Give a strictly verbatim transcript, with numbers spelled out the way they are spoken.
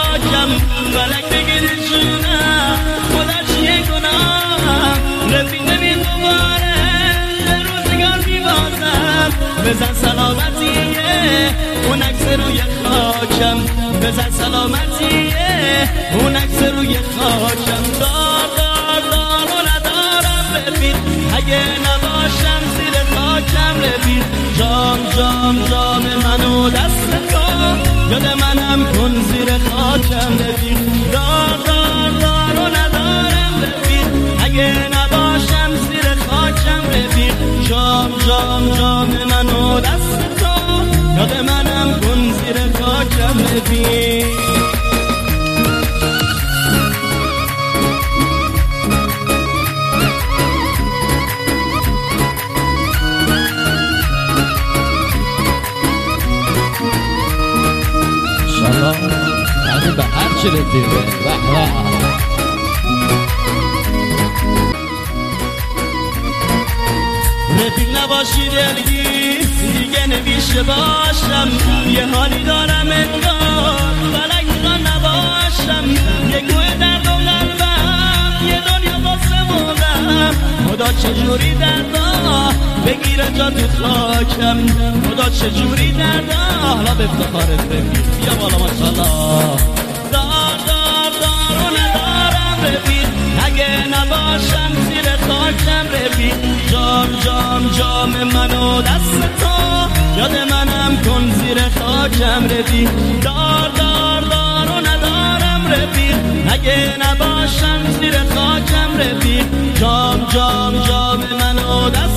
خاکم فلک بگیر جونم خدا چیه گناهم رفیق ببین دوباره روزگار میبازم بزن سلامتیه اون عکس روی خاکم بزن سلامتیه اون عکس روی خاکم دار دار دار و ندارم رفیق اگه نباشم زیر خاکم رفیق جام جام جام منو دست کن یاد منم کن زیر خاکم رفیق دار دار دار و ندارم رفیق اگه نباشم زیر خاکم رفیق جام جام جام منو دست کن یاد منم کن زیر خاکم رفیق یعنی به هر چی رسیده رفیق نباشی دلگیر دیگه نمیشه باشم یه حالی دارم انگار فلک میخوان نباشم یه گوه درد و قلبم یه دنیا واسه موندم خدا چجوری دردا بگیره جا تو خاکم خدا چجوری دردا حالا به افتخارت بگیر بیا بالا ماشالله دار دار دار و ندارم رفیق اگه نباشم زیر خاکم رفیق جام جام جام منو دست تو یاد منم کن زیر خاکم رفیق دار دار دار و ندارم رفیق اگه نباشم زیر خاکم رفیق جام جام جام منو دست